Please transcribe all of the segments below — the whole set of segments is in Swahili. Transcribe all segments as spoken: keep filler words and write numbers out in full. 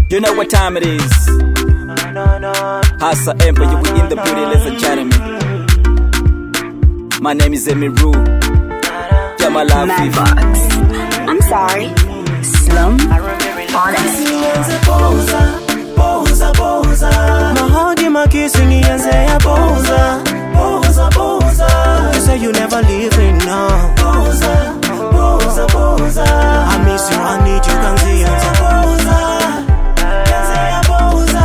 You know what time it is. Hassa Empire, we in the beauty, ladies and gentlemen. My name is Emiru. Jamalafi. I'm sorry. Slum. Honest. Mahagi makissing yanze ya boza. Boza, boza. You say you never leave me now. Boza, boza, boza. I miss you, I need you, can see yanze boza. Yanze ya boza.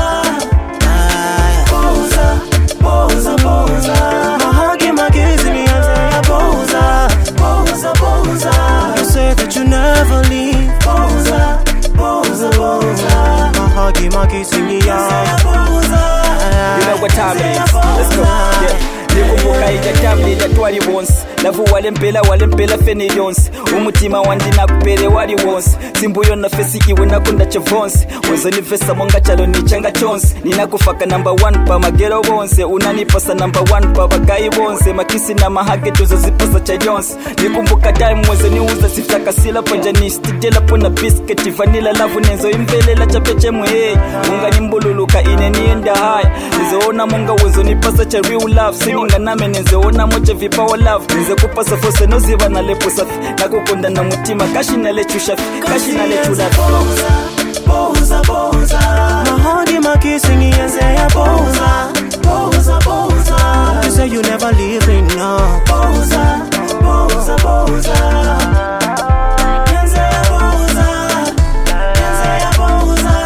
Boza, boza, boza. Mahagi makissing yanze ya boza. Boza, boza. You say that you never leave. Boza, boza, boza. Mahagi makissing yanze ya boza. You know what time it is. Let's go. Yeah. Nikumbuka ija tambi datwali once. Lavu wale mpela wale mpela feni yonsi. Umutima wandi nakupere wali once. Simbuyo na fesi iwe nakunda chavonsi. Wezo ni vesa monga chalo ni changa chonsi. Ninakufaka number one pa magero wonse. Unanipasa number one pa bagai wonse. Makisi na mahage tuzo zipasa cha yonsi. Nikumbuka time wezo ni uza sifaka sila panjani. Stidela pona biscuit vanilla lavu nenzo imbele la chapeche mwe. Munga nimbululuka ine nienda high. Nizo ona munga wezo nipasa cha real love. Sininga name nenzo ona moja vipawa love. Nizo kupasa fose noziva na lepo safi. Nakukunda na mutima kashi na lechu shafi. Kashi na lechu lafi. Boza, boza, boza. Mahagi makissing yanze ya boza. Boza, boza. You say you never leave me now. Boza, boza, boza. Yanze ya boza. Yanze ya boza.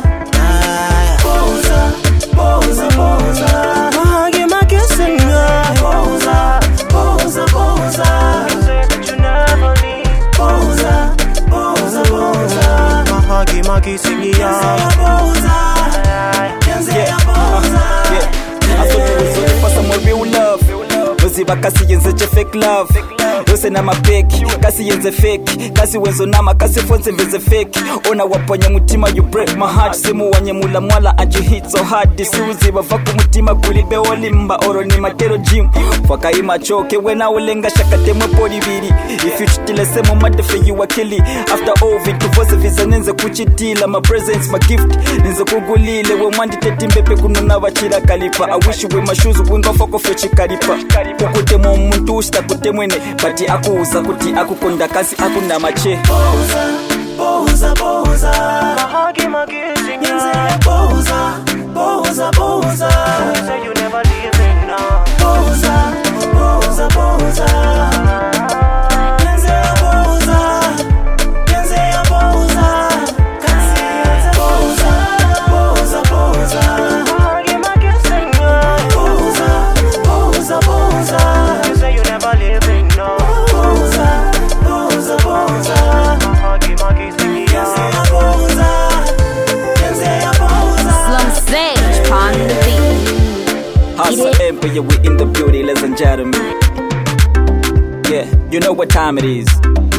Boza, boza, boza. Mahagi makissing ya boza. Boza, boza. You say that you never leave. Boza, boza, boza. Mahagi makissing ya boza. Yanze ya boza. I thought you was looking for some more real love. Uziba kasi yenze che fake love. Yose na mapeki, kasi yenze fake. Kasi wenzo nama, kasi fonse veze fake. Ona waponya mutima, you break my heart. Simu wanye mula mwala and you hit so hard. Disi uziba vaku mutima kulibe olimba. Oro ni matero gym. Faka ima choke, wena ulenga shakate mwepodi vidi. If you chitile semo madefe you wakili. After all vitu vose visa nenze kuchitila. My presence, my gift, nenze kugulile. We mwandi teti mbepe kununa wachila kalipa. I wish you with my shoes, winga foko fechi kalipa. Kukute mo muntu usta kute mwene. Pati aku uza kuti aku konda kasi aku na mache. Boza, boza, boza. Mahagi makissing yanze boza. Boza, boza. You say you never leave me now. Boza, boza, boza. Yanze boza. Yanze boza. Kasi yanze boza. Boza, boza. Mahagi makissing boza. Boza, boza. You say you never leave me now. Boza, boza, boza. Mahagi makissing yanze boza. Yanze boza. Slum Sage, pon the beat. Hassa Empire, we in the beauty, ladies and gentlemen. Yeah, you know what time it is.